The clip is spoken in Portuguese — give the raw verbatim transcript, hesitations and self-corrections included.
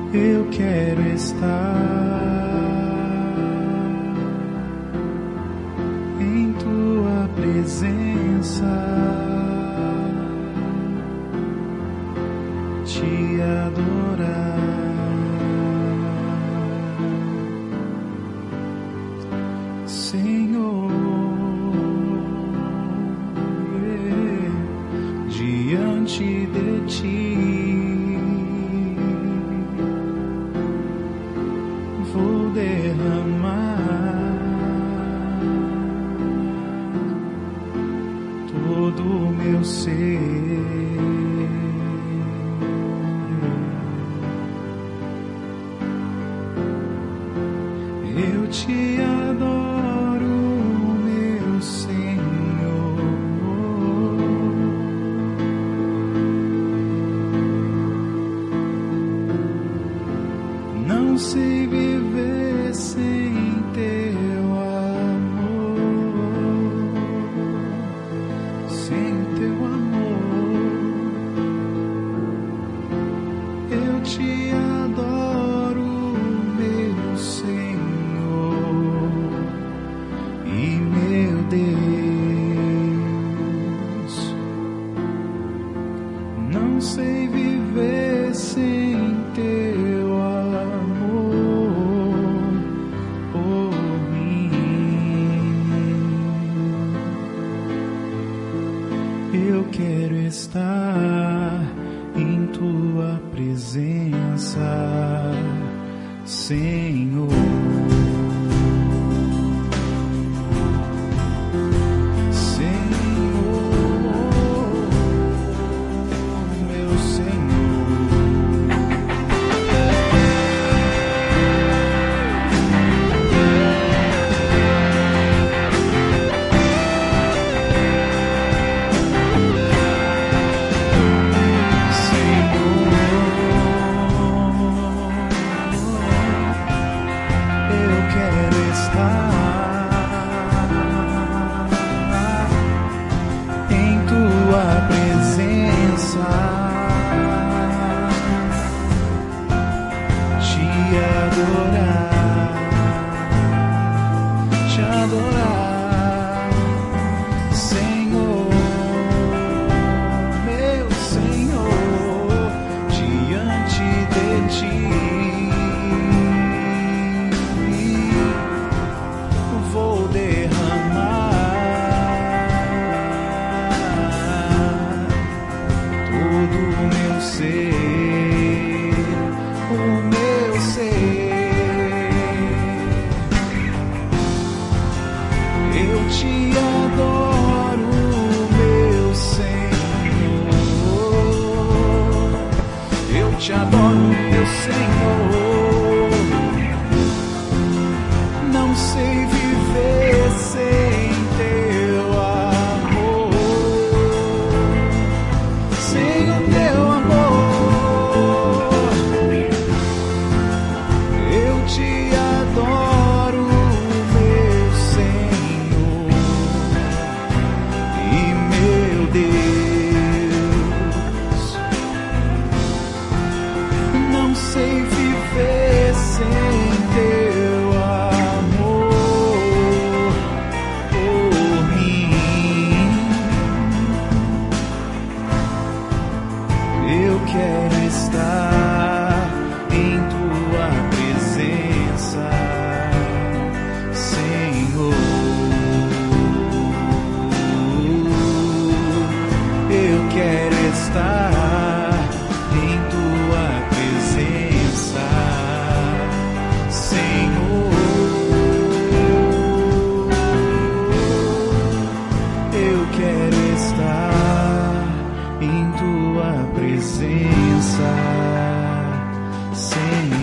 Eu quero estar em tua presença, te adorar. Senhor, yeah, diante de ti vou derramar todo o meu ser. Eu te adoro, meu Senhor. Não sei viver sem teu amor, sem teu amor. Eu te adoro, meu Senhor e meu Deus. Não sei viver sem teu amor por mim. Eu quero estar em tua presença, Senhor. Em tua presença, te adorar, te adorar, Senhor, meu Senhor, diante de ti vou derramar todo o meu ser, o meu ser. Eu te adoro, meu Senhor. Eu te adoro, meu Senhor. Não sei viver sem teu amor, sem o teu amor. Eu te adoro, meu Senhor e meu Deus. Não sei viver sem teu amor por mim. Eu quero estar em tua presença, Senhor. Eu quero estar em tua presença, Senhor. Eu quero estar em tua presença, Senhor.